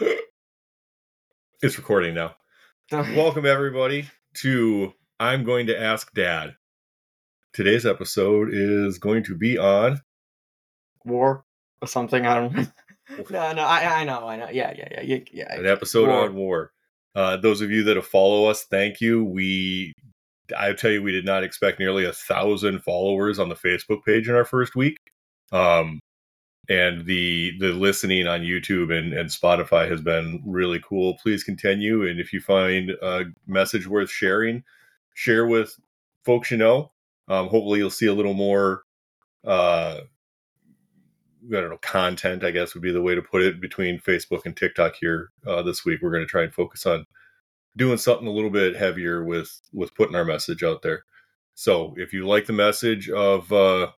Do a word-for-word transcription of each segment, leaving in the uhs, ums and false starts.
It's recording now. Welcome, everybody, to I'm Going to Ask Dad. Today's episode is going to be on... War or something, I don't know. no, no, I, I know, I know. Yeah, yeah, yeah. yeah, yeah. An episode war. on war. Uh, those of you that have followed us, thank you. We, I tell you, we did not expect nearly a thousand followers on the Facebook page in our first week. Um, and the the listening on YouTube and, and Spotify has been really cool. Please continue. And if you find a message worth sharing, share with folks you know. Um, hopefully you'll see a little more, uh, I don't know, content, I guess would be the way to put it, between Facebook and TikTok here uh, this week. We're going to try and focus on doing something a little bit heavier with, with putting our message out there. So if you like the message of uh,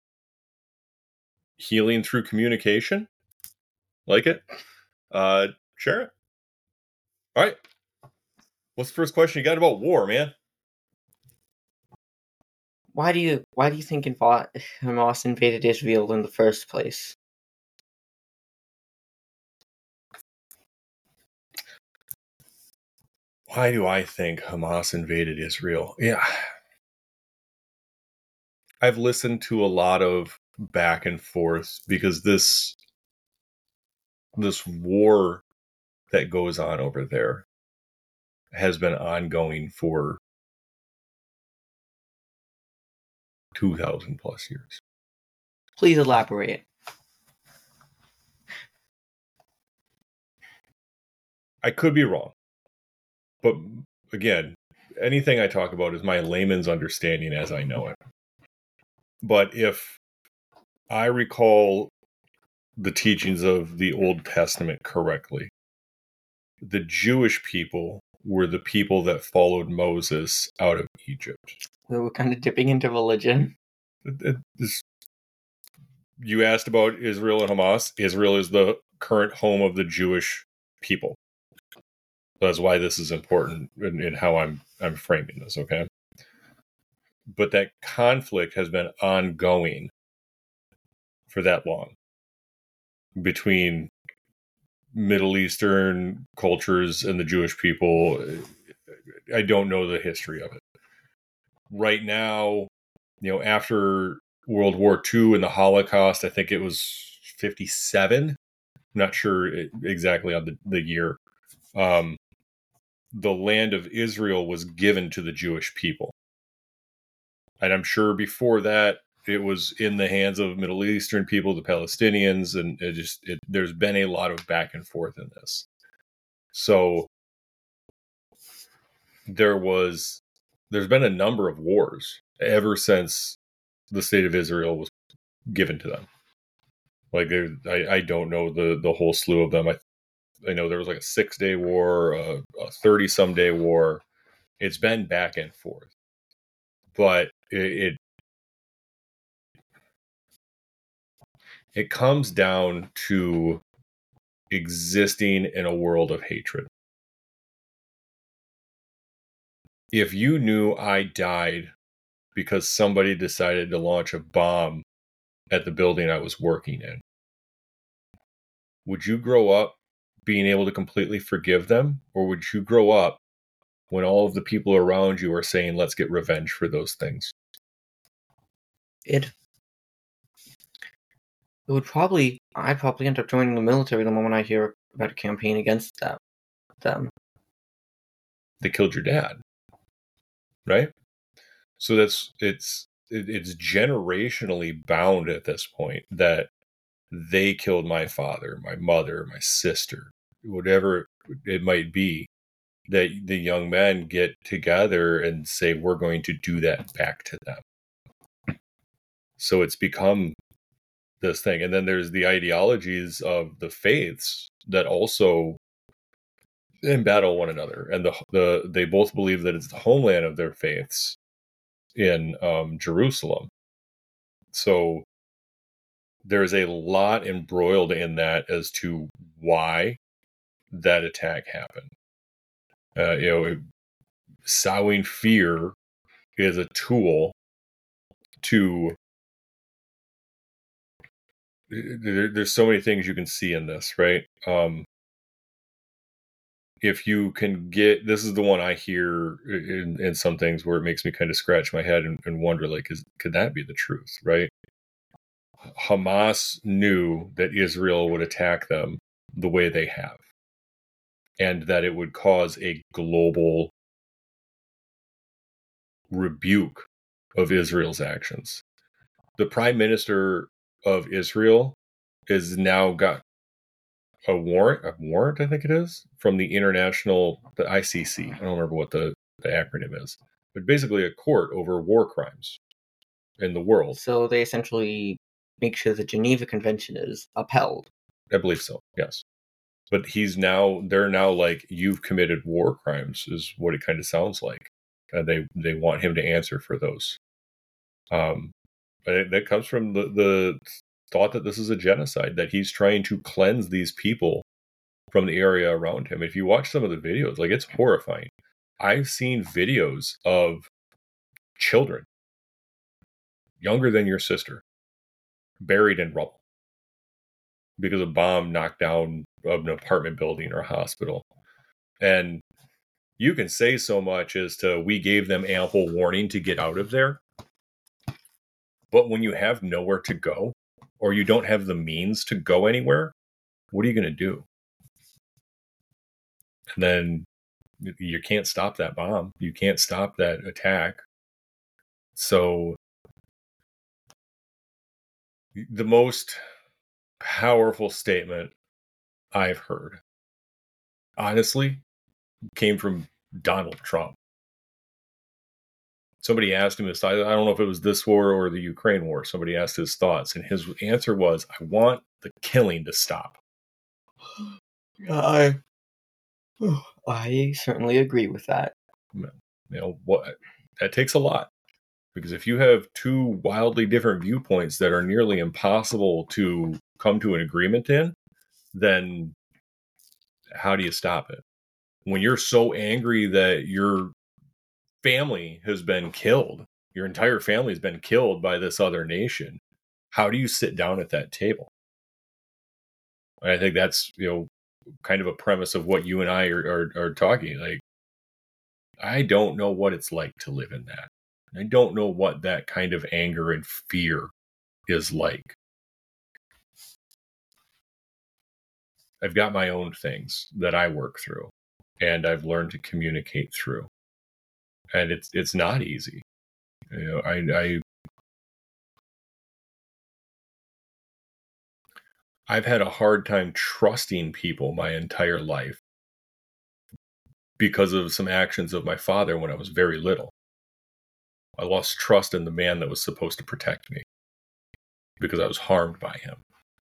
healing through communication, like it, uh, share it. All right. What's the first question you got about war, man? Why do you why do you think Hamas invaded Israel in the first place? Why do I think Hamas invaded Israel? Yeah. I've listened to a lot of back and forth because this this war that goes on over there has been ongoing for two thousand plus years. Please elaborate. I could be wrong. But again, anything I talk about is my layman's understanding as I know it. But if I recall the teachings of the Old Testament correctly, the Jewish people were the people that followed Moses out of Egypt. We were kind of dipping into religion. It, it, you asked about Israel and Hamas. Israel is the current home of the Jewish people. That's why this is important in, in how I'm I'm framing this, okay? But that conflict has been ongoing for that long between Middle Eastern cultures and the Jewish people. I don't know the history of it. Right now, you know, after World War Two and the Holocaust, I think it was fifty-seven. I'm not sure exactly on the, the year. Um, the land of Israel was given to the Jewish people. And I'm sure before that, it was in the hands of Middle Eastern people, the Palestinians, and it just it, there's been a lot of back and forth in this. So there was, there's been a number of wars ever since the state of Israel was given to them. Like there, I, I don't know the, the whole slew of them. I I know there was like a six day war, a, a thirty some day war. It's been back and forth, but it, it it comes down to existing in a world of hatred. If you knew I died because somebody decided to launch a bomb at the building I was working in, would you grow up being able to completely forgive them? Or would you grow up when all of the people around you are saying, let's get revenge for those things? It it would probably, I'd probably end up joining the military the moment I hear about a campaign against that, them. They killed your dad, right? So that's, it's, it's generationally bound at this point that they killed my father, my mother, my sister, whatever it might be, that the young men get together and say, we're going to do that back to them. So it's become this thing. And then there's the ideologies of the faiths that also embattle one another. And the, the they both believe that it's the homeland of their faiths in um, Jerusalem. So there's a lot embroiled in that as to why that attack happened. Uh, you know, sowing fear is a tool to. There, there's so many things you can see in this, right? Um, if you can get, this is the one I hear in, in some things where it makes me kind of scratch my head and, and wonder, like, is could that be the truth, right? Hamas knew that Israel would attack them the way they have, and that it would cause a global rebuke of Israel's actions. The prime minister of Israel is now got a warrant, a warrant, I think it is, from the international, the I C C. I don't remember what the, the acronym is, but basically a court over war crimes in the world. So they essentially make sure the Geneva Convention is upheld. I believe so, yes. But he's now, they're now like, you've committed war crimes, is what it kind of sounds like. Uh, they they want him to answer for those. Um, but it, that comes from the, the thought that this is a genocide, that he's trying to cleanse these people from the area around him. If you watch some of the videos, like, it's horrifying. I've seen videos of children younger than your sister buried in rubble because a bomb knocked down an apartment building or a hospital. And you can say so much as to, we gave them ample warning to get out of there. But when you have nowhere to go, or you don't have the means to go anywhere, what are you going to do? And then you can't stop that bomb. You can't stop that attack. So the most powerful statement I've heard, honestly, came from Donald Trump. Somebody asked him his thoughts. I don't know if it was this war or the Ukraine war. Somebody asked his thoughts, and his answer was, I want the killing to stop. I, I certainly agree with that. You know, what, that takes a lot. Because if you have two wildly different viewpoints that are nearly impossible to come to an agreement in, then how do you stop it? When you're so angry that your family has been killed, your entire family has been killed by this other nation, how do you sit down at that table? And I think that's, you know, kind of a premise of what you and I are, are, are talking. Like, I don't know what it's like to live in that. I don't know what that kind of anger and fear is like. I've got my own things that I work through, and I've learned to communicate through. And it's it's not easy. You know, I, I I've had a hard time trusting people my entire life because of some actions of my father when I was very little. I lost trust in the man that was supposed to protect me because I was harmed by him.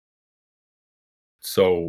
So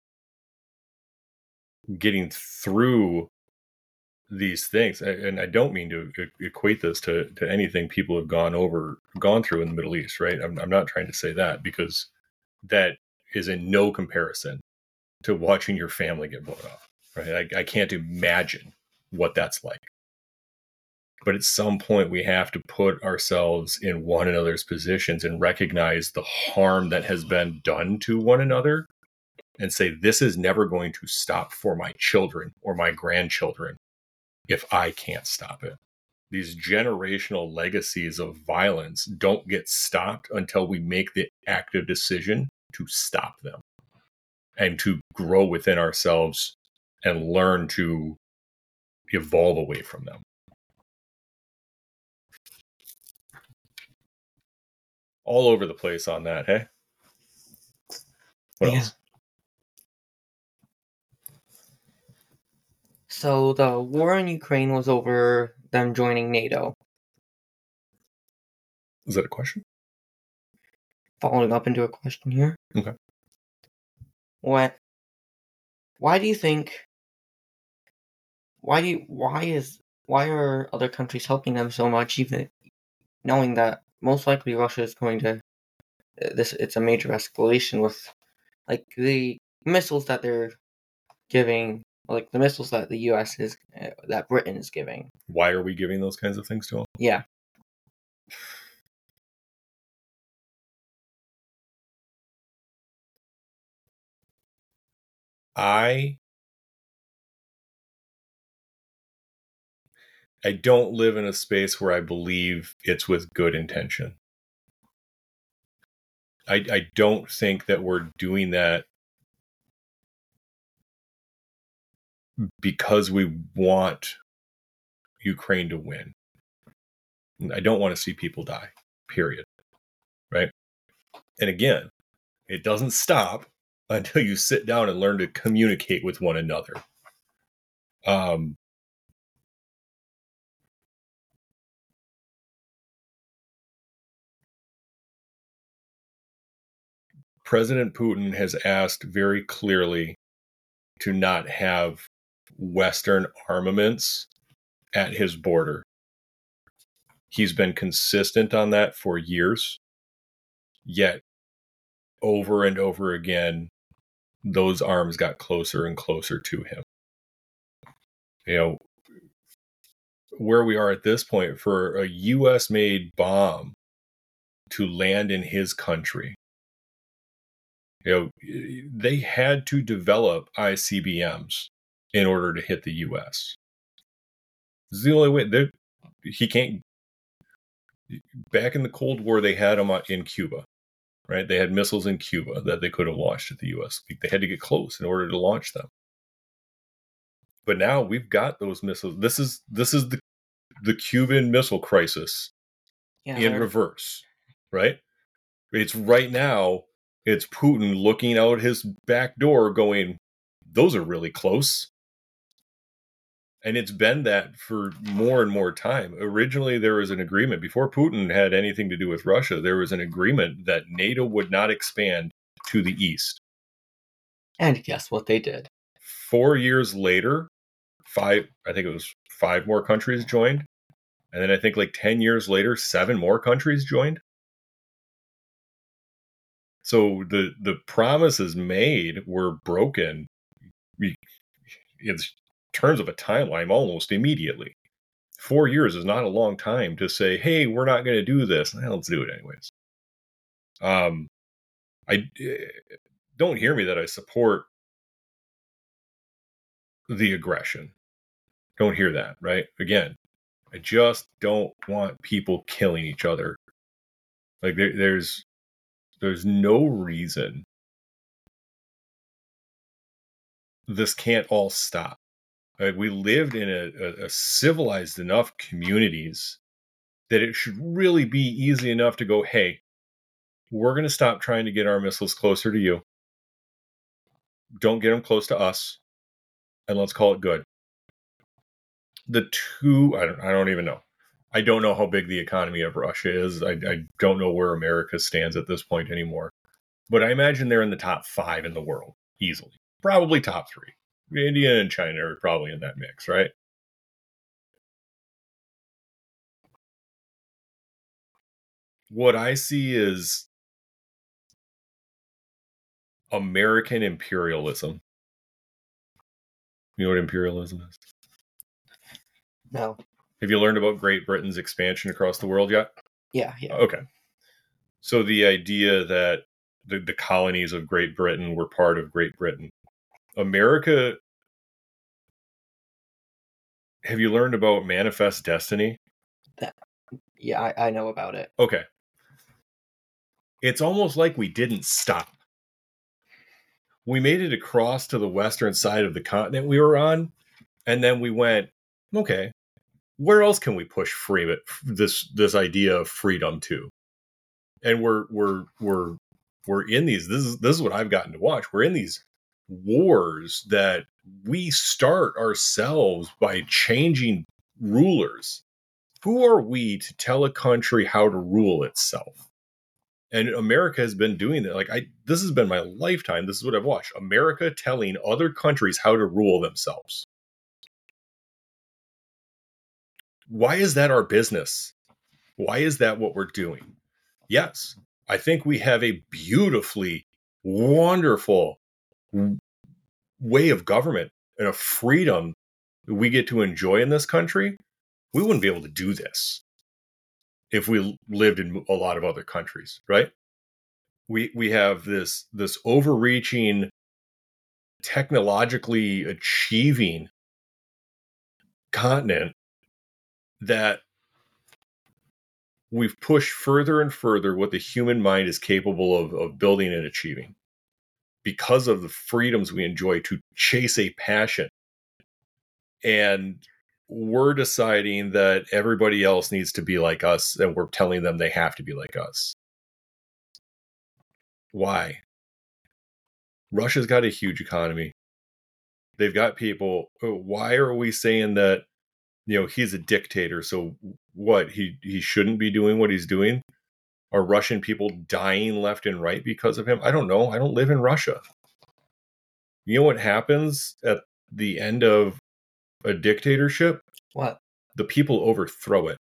getting through these things, and I don't mean to equate this to, to anything people have gone over, gone through in the Middle East, right? I'm, I'm not trying to say that, because that is in no comparison to watching your family get blown up, right? I, I can't imagine what that's like. But at some point, we have to put ourselves in one another's positions and recognize the harm that has been done to one another and say, this is never going to stop for my children or my grandchildren if I can't stop it. These generational legacies of violence don't get stopped until we make the active decision to stop them and to grow within ourselves and learn to evolve away from them. All over the place on that, hey? What Yeah. else? So the war in Ukraine was over them joining NATO. Is that a question? Following up into a question here. Okay. What? Why do you think? Why do you, why is why are other countries helping them so much, even knowing that most likely Russia is going to this? It's a major escalation with, like, the missiles that they're giving, like the missiles that the U S is uh, that Britain is giving. Why are we giving those kinds of things to them? Yeah. I I don't live in a space where I believe it's with good intention. I, I don't think that we're doing that because we want Ukraine to win. I don't want to see people die, period. Right? And again, it doesn't stop until you sit down and learn to communicate with one another. Um, President Putin has asked very clearly to not have Western armaments at his border. He's been consistent on that for years, yet over and over again, those arms got closer and closer to him. You know, where we are at this point, for a U S-made bomb to land in his country, you know, they had to develop I C B Ms in order to hit the U S. This is the only way. They're, he can't. Back in the Cold War, they had them in Cuba, right? They had missiles in Cuba that they could have launched at the U S. They had to get close in order to launch them. But now we've got those missiles. This is this is the the Cuban Missile Crisis Yeah, in they're- reverse, right? It's right now. It's Putin looking out his back door, going, "Those are really close." And it's been that for more and more time. Originally, there was an agreement, before Putin had anything to do with Russia, there was an agreement that NATO would not expand to the east. And guess what they did? Four years later, five, I think it was five more countries joined. And then I think like ten years later, seven more countries joined. So the, the promises made were broken in terms of a timeline almost immediately. Four years is not a long time to say, hey, we're not going to do this. Well, let's do it anyways. Um, I don't hear me that I support the aggression. Don't hear that, right? Again, I just don't want people killing each other. Like there, there's there's no reason this can't all stop. Like, we lived in a, a, a civilized enough communities that it should really be easy enough to go, hey, we're going to stop trying to get our missiles closer to you. Don't get them close to us, and let's call it good. The two, I don't, I don't even know. I don't know how big the economy of Russia is. I, I don't know where America stands at this point anymore. But I imagine they're in the top five in the world, easily. Probably top three. India and China are probably in that mix, right? What I see is American imperialism. You know what imperialism is? No. Have you learned about Great Britain's expansion across the world yet? Yeah, yeah. Okay. So the idea that the, the colonies of Great Britain were part of Great Britain. America, have you learned about Manifest Destiny? That, yeah, I, I know about it. Okay. It's almost like we didn't stop. We made it across to the western side of the continent we were on, and then we went, okay, where else can we push free this this idea of freedom to? And we're we're we're we're in these. This is this is what I've gotten to watch. We're in these wars that we start ourselves by changing rulers. Who are we to tell a country how to rule itself? And America has been doing that. Like I, this has been my lifetime. This is what I've watched. America telling other countries how to rule themselves. Why is that our business? Why is that what we're doing? Yes, I think we have a beautifully wonderful way of government and a freedom that we get to enjoy in this country. We wouldn't be able to do this if we lived in a lot of other countries, right? We we have this this overreaching, technologically achieving continent that we've pushed further and further what the human mind is capable of, of building and achieving because of the freedoms we enjoy to chase a passion. And we're deciding that everybody else needs to be like us, and we're telling them they have to be like us. Why? Russia's got a huge economy. They've got people. Why are we saying that, you know, he's a dictator? So what? He he shouldn't be doing what he's doing? Are Russian people dying left and right because of him? I don't know. I don't live in Russia. You know what happens at the end of a dictatorship? What? The people overthrow it.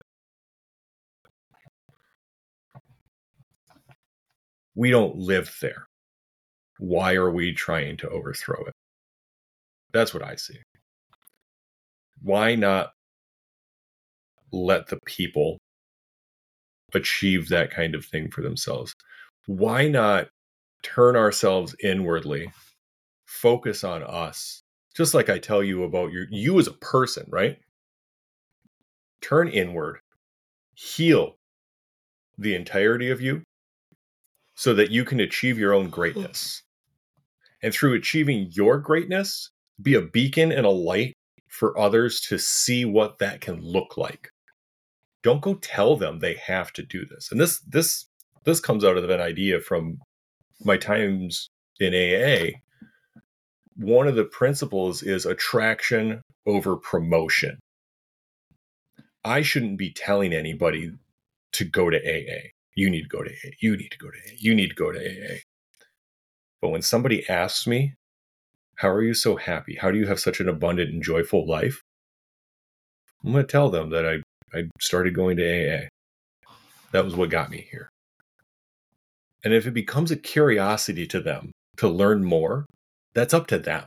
We don't live there. Why are we trying to overthrow it? That's what I see. Why not let the people achieve that kind of thing for themselves? Why not turn ourselves inwardly, focus on us, just like I tell you about your, you as a person, right? Turn inward, heal the entirety of you so that you can achieve your own greatness. And through achieving your greatness, be a beacon and a light for others to see what that can look like. Don't go tell them they have to do this. And this this this comes out of an idea from my times in A A. One of the principles is attraction over promotion. I shouldn't be telling anybody to go to A A. You need to go to A A. You need to go to A A. You need to go to A A. But when somebody asks me, how are you so happy? How do you have such an abundant and joyful life? I'm going to tell them that I, I started going to A A. That was what got me here. And if it becomes a curiosity to them to learn more, that's up to them.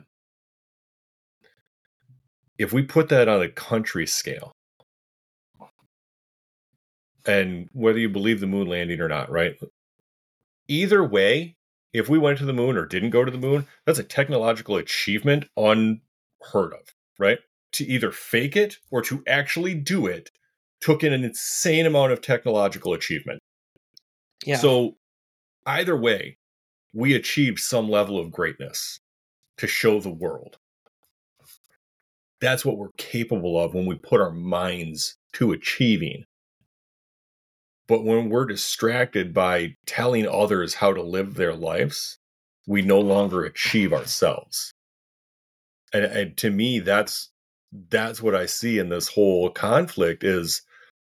If we put that on a country scale, and whether you believe the moon landing or not, right? Either way, if we went to the moon or didn't go to the moon, that's a technological achievement unheard of, right? To either fake it or to actually do it took in an insane amount of technological achievement. Yeah. So either way, we achieved some level of greatness to show the world. That's what we're capable of when we put our minds to achieving. But when we're distracted by telling others how to live their lives, we no longer achieve ourselves. And, and to me, that's that's what I see in this whole conflict is,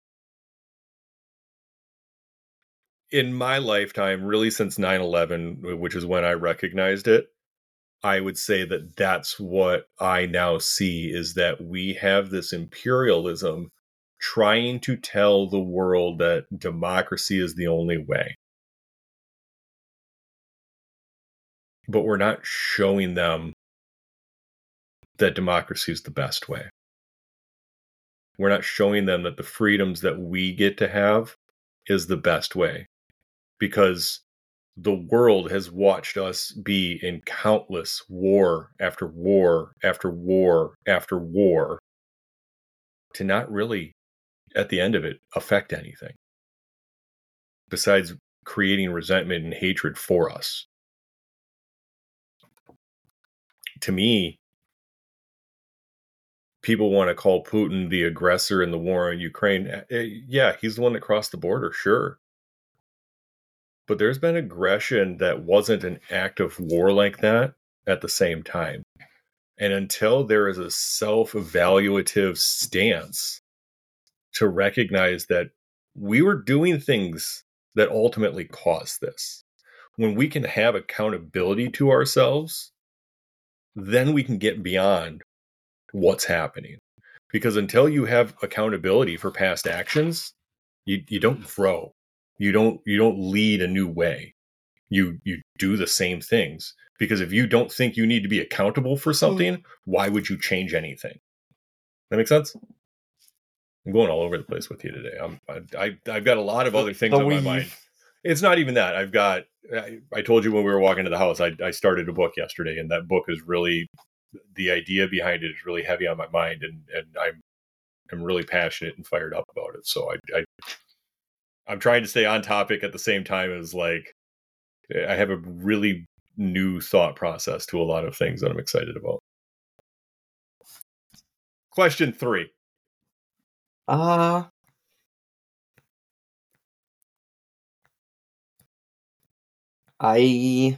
in my lifetime, really since nine eleven, which is when I recognized it, I would say that that's what I now see, is that we have this imperialism trying to tell the world that democracy is the only way. But we're not showing them that democracy is the best way. We're not showing them that the freedoms that we get to have is the best way. Because the world has watched us be in countless war after war after war after war to not really, at the end of it, affect anything besides creating resentment and hatred for us. To me, people want to call Putin the aggressor in the war in Ukraine. Yeah, he's the one that crossed the border, sure. But there's been aggression that wasn't an act of war like that at the same time. And until there is a self-evaluative stance to recognize that we were doing things that ultimately caused this, when we can have accountability to ourselves, then we can get beyond what's happening. Because until you have accountability for past actions, you, you don't grow. You don't you don't lead a new way. You you do the same things. Because if you don't think you need to be accountable for something, why would you change anything? That make sense? I'm going all over the place with you today. I'm, I, I, I've got a lot of other things on my mind. It's not even that. I've got, I, I told you when we were walking to the house, I, I started a book yesterday, and that book is really, the idea behind it is really heavy on my mind. And, and I'm am really passionate and fired up about it. So I, I I'm trying to stay on topic at the same time as like I have a really new thought process to a lot of things that I'm excited about. Question three. Uh, I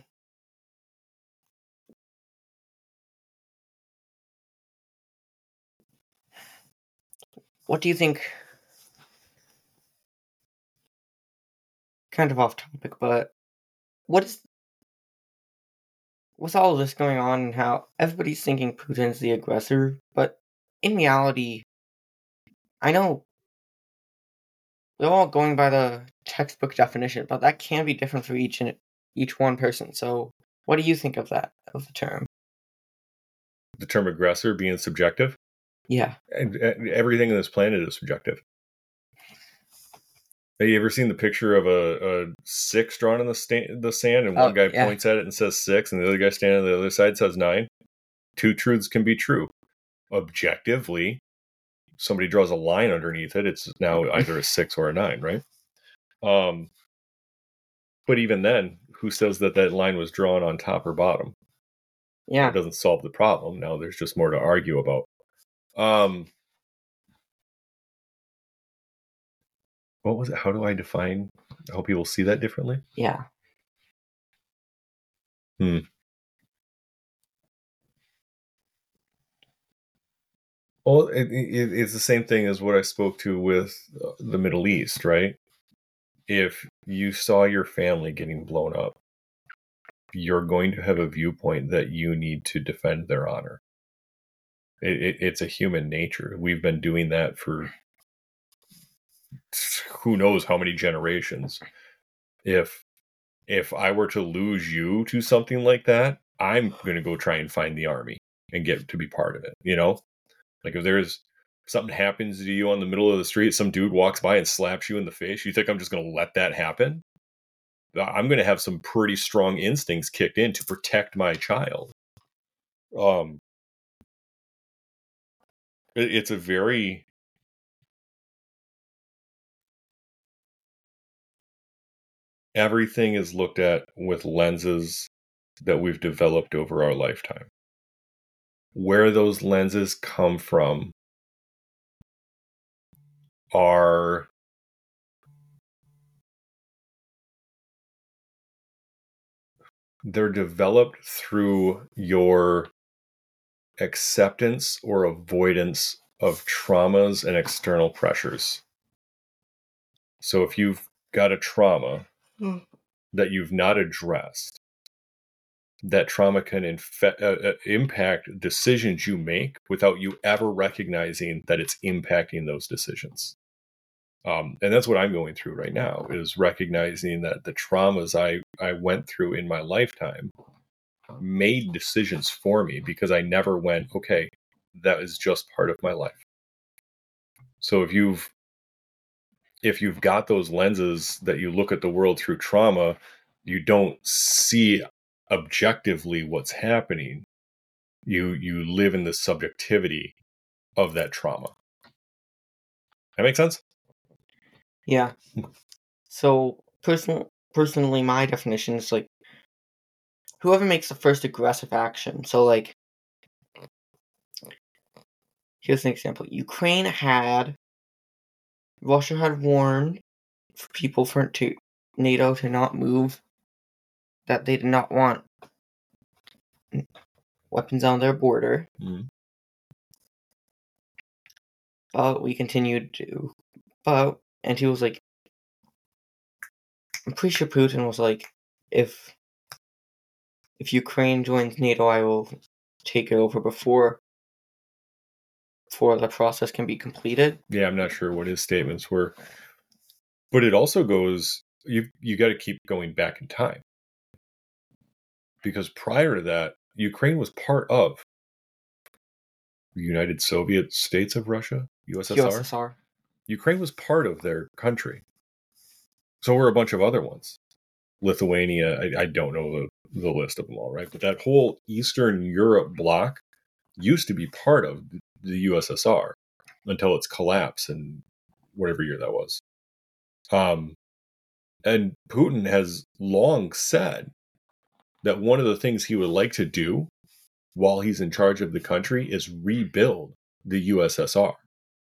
what do you think? Kind of off topic, but what is with all of this going on and how everybody's thinking Putin's the aggressor, but in reality, I know we're all going by the textbook definition, but that can be different for each and each one person. So, what do you think of that of the term? The term aggressor being subjective? Yeah. And, and everything on this planet is subjective. Have you ever seen the picture of a, a six drawn in the, sta- the sand, and one Oh, guy yeah. points at it and says six, and the other guy standing on the other side says nine? Two truths can be true. Objectively, somebody draws a line underneath it, it's now either a six or a nine, right? Um, but even then, who says that that line was drawn on top or bottom? Yeah. It doesn't solve the problem. Now there's just more to argue about. Um, what was it? How do I define? I hope people see that differently. Yeah. Hmm. Well, it, it, it's the same thing as what I spoke to with the Middle East, right? If you saw your family getting blown up, you're going to have a viewpoint that you need to defend their honor. It, it, it's a human nature. We've been doing that for who knows how many generations. If if I were to lose you to something like that, I'm going to go try and find the army and get to be part of it. You know, like if there's something happens to you on the middle of the street, some dude walks by and slaps you in the face, you think I'm just going to let that happen? I'm going to have some pretty strong instincts kicked in to protect my child. Um, it, it's a very everything is looked at with lenses that we've developed over our lifetime. Where those lenses come from are they're developed through your acceptance or avoidance of traumas and external pressures. So if you've got a trauma mm. that you've not addressed, that trauma can infe- uh, uh, impact decisions you make without you ever recognizing that it's impacting those decisions. Um, and that's what I'm going through right now, is recognizing that the traumas I, I went through in my lifetime made decisions for me because I never went, okay, that is just part of my life. So if you've if you've got those lenses that you look at the world through trauma, you don't see objectively what's happening. You you live in the subjectivity of that trauma. That make sense? Yeah. So personal personally my definition is like whoever makes the first aggressive action. So like here's an example. Ukraine had Russia had warned for people for to NATO to not move, that they did not want weapons on their border. Mm. But we continued to, but and he was like, I'm pretty sure Putin was like, if if Ukraine joins NATO, I will take it over before before the process can be completed. Yeah, I'm not sure what his statements were, but it also goes you you got to keep going back in time, because prior to that, Ukraine was part of the United Soviet States of Russia, U S S R. U S S R. Ukraine was part of their country. So were a bunch of other ones. Lithuania, I, I don't know the, the list of them all, right? But that whole Eastern Europe bloc used to be part of the U S S R. until its collapse in whatever year that was. Um, and Putin has long said that one of the things he would like to do while he's in charge of the country is rebuild the U S S R.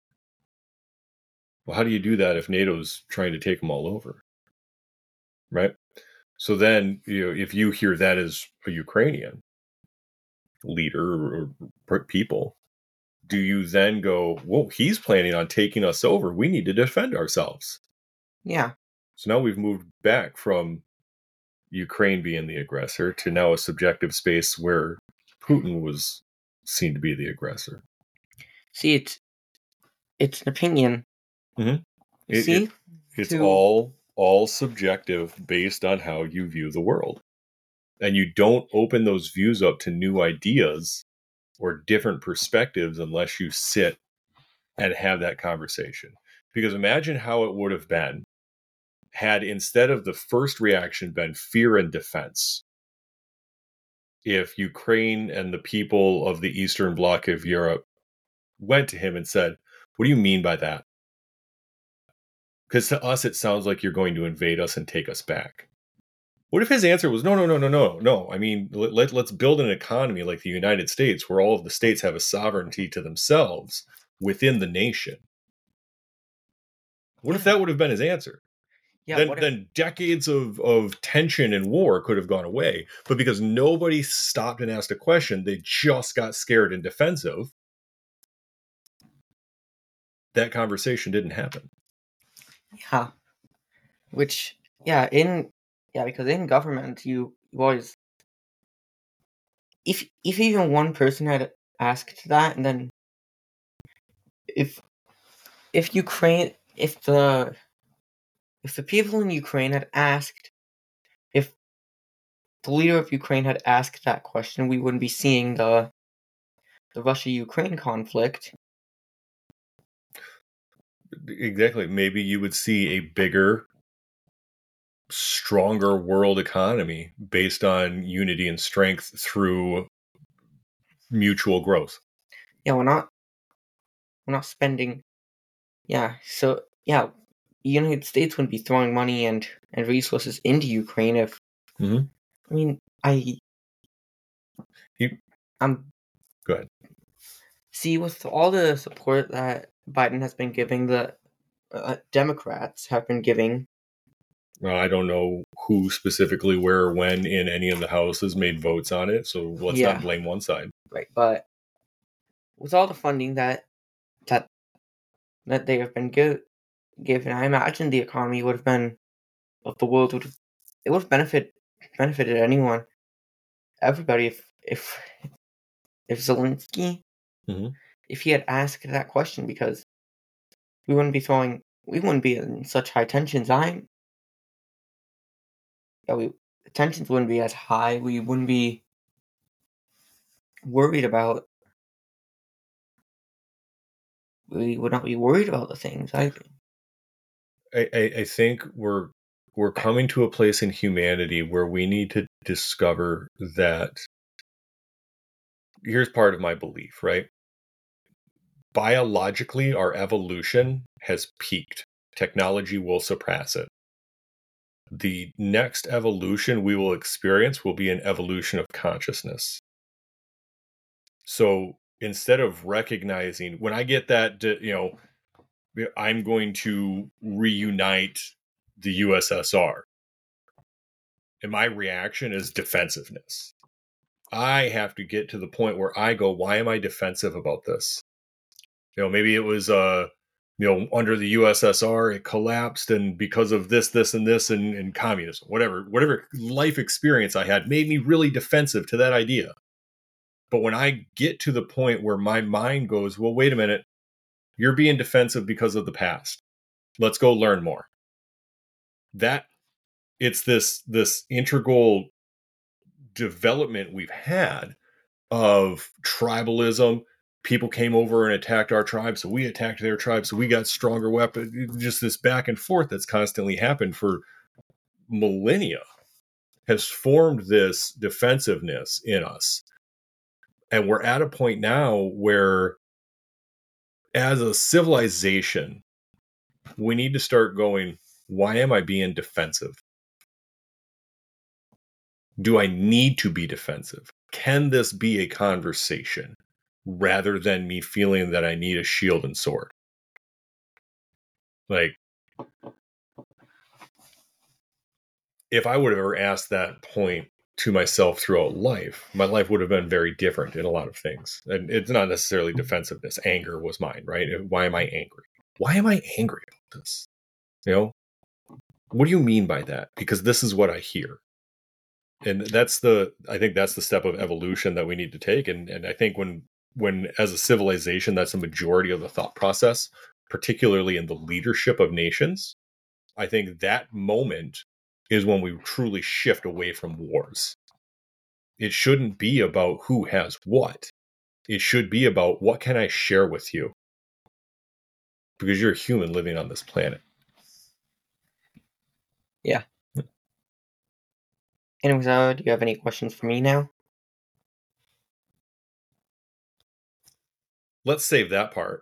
Well, how do you do that if NATO's trying to take them all over? Right? So then, you know, if you hear that as a Ukrainian leader or people, do you then go, whoa, he's planning on taking us over. We need to defend ourselves. Yeah. So now we've moved back from Ukraine being the aggressor to now a subjective space where Putin was seen to be the aggressor. See, it's it's an opinion. Mm-hmm. It, See, it, it's to... all all subjective based on how you view the world, and you don't open those views up to new ideas or different perspectives unless you sit and have that conversation. Because imagine how it would have been had, instead of the first reaction been fear and defense, if Ukraine and the people of the Eastern Bloc of Europe went to him and said, what do you mean by that? Because to us, it sounds like you're going to invade us and take us back. What if his answer was, no, no, no, no, no, no. I mean, let, let, let's build an economy like the United States where all of the states have a sovereignty to themselves within the nation. What yeah. if that would have been his answer? Yeah, then, if- then decades of, of tension and war could have gone away. But because nobody stopped and asked a question, they just got scared and defensive. That conversation didn't happen. Yeah. Which, yeah, in yeah, because in government, you, you always, if if even one person had asked that, and then if if Ukraine, if the if the people in Ukraine had asked, if the leader of Ukraine had asked that question, we wouldn't be seeing the the Russia-Ukraine conflict. Exactly. Maybe you would see a bigger, stronger world economy based on unity and strength through mutual growth. Yeah, we're not we're not spending. Yeah, so yeah, the United States wouldn't be throwing money and, and resources into Ukraine if. Mm-hmm. I mean, I. You, I'm. Go ahead. See, with all the support that Biden has been giving, the uh, Democrats have been giving. Well, I don't know who specifically, where, when in any of the houses made votes on it, so let's yeah. not blame one side. Right, but with all the funding that that that they have been give, given, I imagine the economy would have been, of the world would have, it would have benefit benefited anyone, everybody, if if if Zelensky, mm-hmm. if he had asked that question, because we wouldn't be throwing, we wouldn't be in such high tensions. I'm. Yeah, we tensions wouldn't be as high. We wouldn't be worried about. We would not be worried about the things. I think. I, I, I think we're we're coming to a place in humanity where we need to discover that. Here's part of my belief, right? Biologically, our evolution has peaked. Technology will surpass it. The next evolution we will experience will be an evolution of consciousness. So instead of recognizing, when I get that, you know, I'm going to reunite the U S S R, and my reaction is defensiveness. I have to get to the point where I go, why am I defensive about this? You know, maybe it was, uh, you know, under the U S S R, it collapsed, and because of this, this, and this, and, and communism, whatever, whatever life experience I had made me really defensive to that idea. But when I get to the point where my mind goes, well, wait a minute, you're being defensive because of the past. Let's go learn more. That it's this, this integral development we've had of tribalism. People came over and attacked our tribe, so we attacked their tribe, so we got stronger weapons. Just this back and forth that's constantly happened for millennia has formed this defensiveness in us. And we're at a point now where, as a civilization, we need to start going, why am I being defensive? Do I need to be defensive? Can this be a conversation rather than me feeling that I need a shield and sword? Like, if I would have ever asked that point to myself throughout life, my life would have been very different in a lot of things. And it's not necessarily defensiveness. Anger was mine, right? Why am I angry? Why am I angry about this? You know, what do you mean by that? Because this is what I hear. And that's the, I think that's the step of evolution that we need to take. And and I think when, when as a civilization, that's the majority of the thought process, particularly in the leadership of nations, I think that moment is when we truly shift away from wars. It shouldn't be about who has what. It should be about what can I share with you? Because you're a human living on this planet. Yeah. Anyways, uh, do you have any questions for me now? Let's save that part.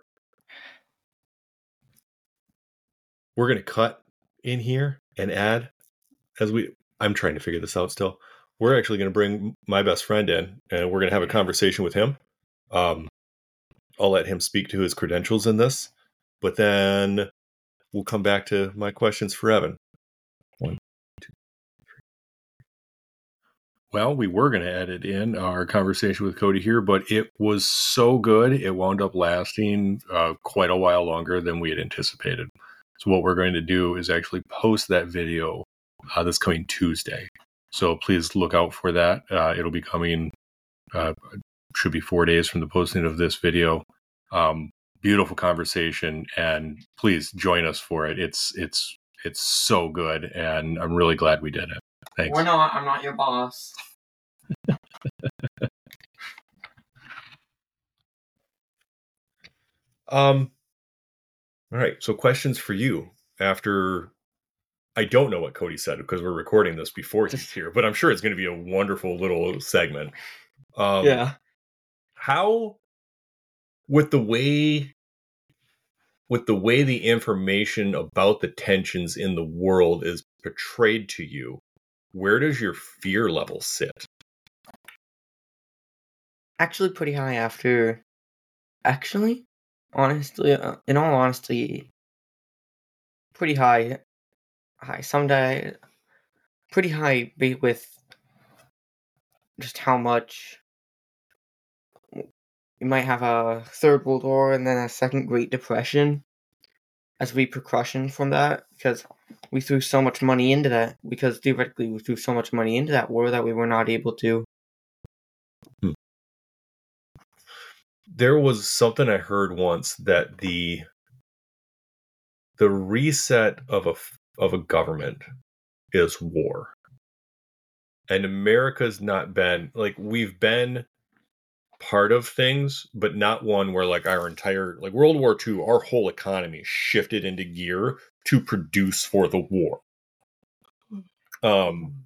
We're going to cut in here and add as we, I'm trying to figure this out still. We're actually going to bring my best friend in and we're going to have a conversation with him. Um, I'll let him speak to his credentials in this, but then we'll come back to my questions for Evan. One, two, three. Well, we were going to edit in our conversation with Cody here, but it was so good. It wound up lasting uh, quite a while longer than we had anticipated. So what we're going to do is actually post that video uh, this coming Tuesday. So please look out for that. Uh, it'll be coming, uh, should be four days from the posting of this video. Um, beautiful conversation, and please join us for it. It's it's it's so good, and I'm really glad we did it. Thanks. We're not. I'm not your boss. um. All right. So questions for you after. I don't know what Cody said because we're recording this before he's here, but I'm sure it's going to be a wonderful little segment. Um, yeah. How, with the way, with the way the information about the tensions in the world is portrayed to you, where does your fear level sit? Actually, pretty high after. Actually, honestly, uh, in all honesty, pretty high. High. Someday, pretty high with just how much we might have a third World War and then a second Great Depression as repercussion from that, because we threw so much money into that, because theoretically we threw so much money into that war that we were not able to. Hmm. There was something I heard once that the the reset of a of a government is war. And America's not been, like, we've been part of things, but not one where, like, our entire, like, World War Two, our whole economy shifted into gear to produce for the war. Um,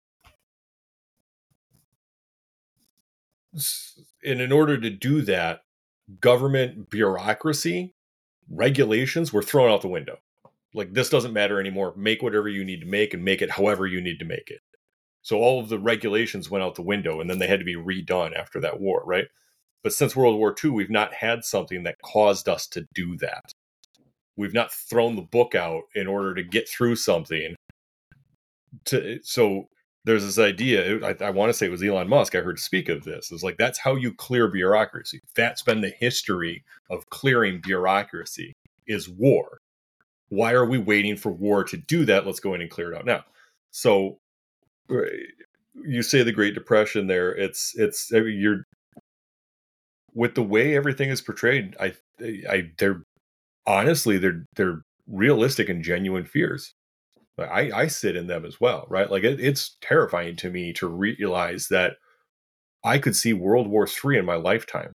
and in order to do that, government bureaucracy, regulations were thrown out the window. Like, this doesn't matter anymore. Make whatever you need to make and make it however you need to make it. So all of the regulations went out the window, and then they had to be redone after that war, right? But since World War Two, we've not had something that caused us to do that. We've not thrown the book out in order to get through something. To, so there's this idea, I, I want to say it was Elon Musk, I heard speak of this. It's like, that's how you clear bureaucracy. That's been the history of clearing bureaucracy, is war. Why are we waiting for war to do that? Let's go in and clear it out now. So you say the Great Depression there, it's it's I mean, you're with the way everything is portrayed, I I they're honestly they're they're realistic and genuine fears. I I sit in them as well, right? Like it, it's terrifying to me to realize that I could see World War Three in my lifetime.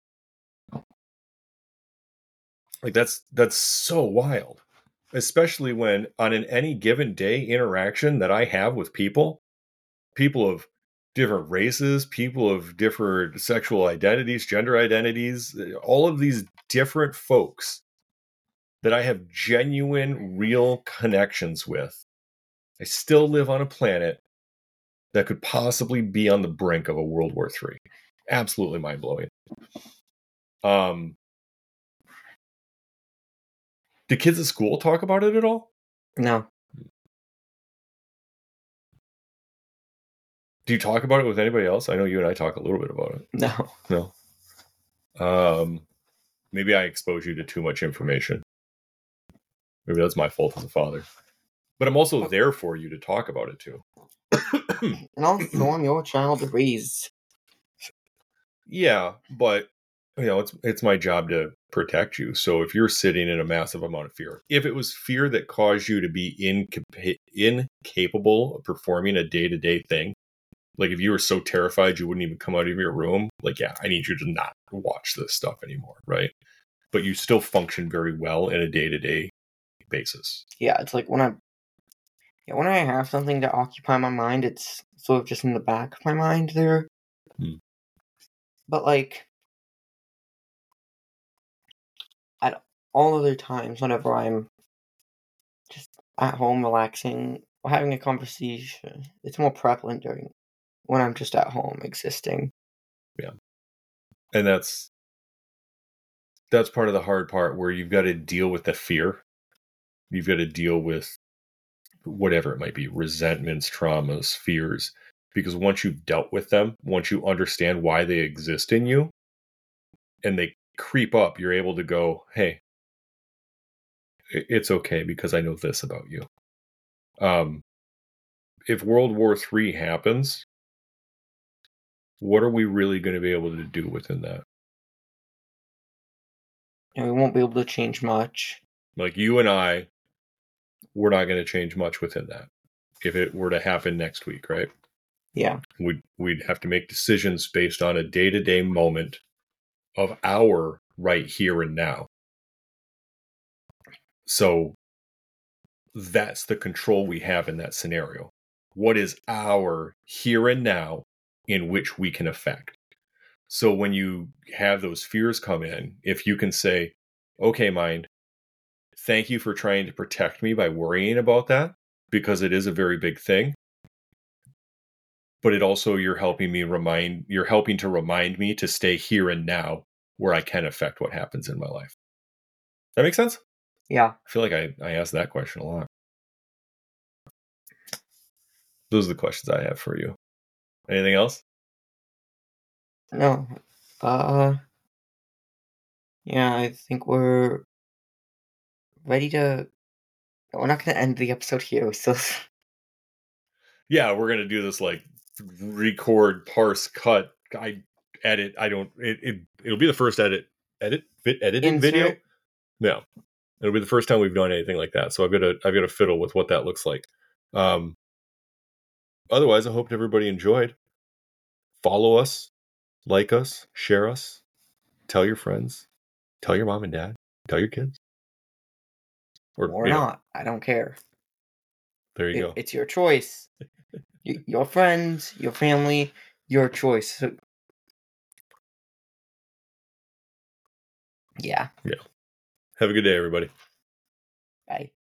Like that's that's so wild, especially when on an any given day interaction that I have with people. People of different races, people of different sexual identities, gender identities, all of these different folks that I have genuine, real connections with, I still live on a planet that could possibly be on the brink of a World War Three. Absolutely mind-blowing. Um, do kids at school talk about it at all? No. Do you talk about it with anybody else? I know you and I talk a little bit about it. No. No. Um, maybe I expose you to too much information. Maybe that's my fault as a father. But I'm also there for you to talk about it too. And also, I'm your child to raise. Yeah, but you know, it's it's my job to protect you. So if you're sitting in a massive amount of fear, if it was fear that caused you to be incapa- incapable of performing a day-to-day thing, like if you were so terrified you wouldn't even come out of your room, like, yeah, I need you to not watch this stuff anymore, right? But you still function very well in a day-to-day basis. Yeah, it's like when I, yeah, when I have something to occupy my mind, it's sort of just in the back of my mind there. Hmm. But like, at all other times, whenever I'm just at home relaxing or having a conversation, it's more prevalent during when I'm just at home existing. Yeah. And that's that's part of the hard part where you've got to deal with the fear. You've got to deal with whatever it might be, resentments, traumas, fears. Because once you've dealt with them, once you understand why they exist in you and they creep up, you're able to go, hey, it's okay because I know this about you. Um, if World War Three happens, what are we really going to be able to do within that? And we won't be able to change much. Like you and I, we're not going to change much within that. If it were to happen next week, right? Yeah. We'd, we'd have to make decisions based on a day-to-day moment of our right here and now. So that's the control we have in that scenario. What is our here and now in which we can affect? So when you have those fears come in, if you can say, okay, mind, thank you for trying to protect me by worrying about that, because it is a very big thing. But it also, you're helping me remind, you're helping to remind me to stay here and now where I can affect what happens in my life. That makes sense? Yeah. I feel like I, I asked that question a lot. Those are the questions I have for you. Anything else? No. Uh. Yeah, I think we're ready to. We're not going to end the episode here. So. Yeah, we're gonna do this like record, parse, cut. I edit. I don't. It, it it'll be the first edit edit fit edited Insert. video. No, it'll be the first time we've done anything like that. So I've got to I've got to fiddle with what that looks like. Um. Otherwise, I hope everybody enjoyed. Follow us, like us, share us, tell your friends, tell your mom and dad, tell your kids, or, or not. Know, I don't care. There you it, go. It's your choice. Your friends, your family, your choice. Yeah. Yeah. Have a good day, everybody.